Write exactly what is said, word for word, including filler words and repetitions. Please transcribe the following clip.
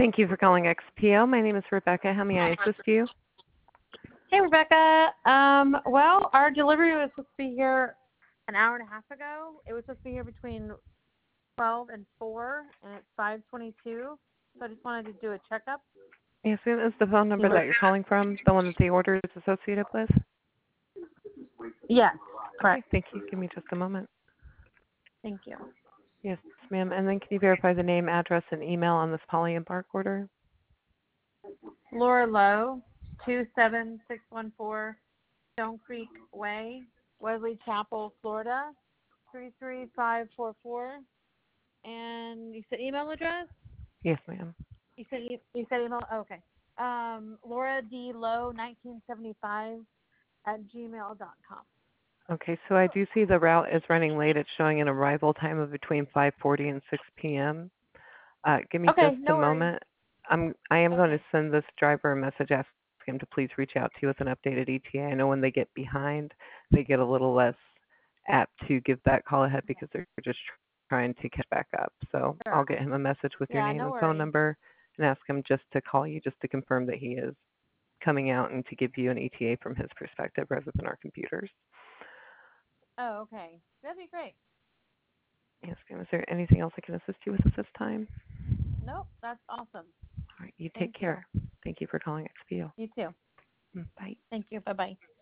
Thank you for calling X P O. My name is Rebecca. How may I assist you? Hey, Rebecca. Um, well, our delivery was supposed to be here an hour and a half ago. It was supposed to be here between twelve and four, and it's five twenty-two. So I just wanted to do a checkup. Yes, ma'am. Is the phone number that you're calling from the one that the order is associated with? Yes, Okay, correct. thank you. Give me just a moment. Thank you. Yes, ma'am. And then can you verify the name, address, and email on this Polly Embark order? Laura Lowe, two seven six one four Stone Creek Way, Wesley Chapel, Florida, three three five four four. And you said email address? Yes, ma'am. You said e- you said email. Oh, okay. Um, Laura D Lowe, nineteen seventy-five at gmail dot com. Okay, so I do see the route is running late. It's showing an arrival time of between five forty and six p m Uh, give me Okay, just a no worries. moment. I'm I am going to Okay. send this driver a message asking him to please reach out to you with an updated E T A. I know when they get behind, they get a little less apt to give that call ahead because they're just trying to catch back up. So I'll Sure. get him a message with your Yeah, name no and phone worries. number and ask him just to call you just to confirm that he is coming out and to give you an E T A from his perspective rather than our computers. Oh, okay. That'd be great. Yes, ma'am. Is there anything else I can assist you with at this time? Nope, that's awesome. All right, you take Thank you. care. Thank you for calling X P O. You too. Mm, Bye. Thank you. Bye-bye.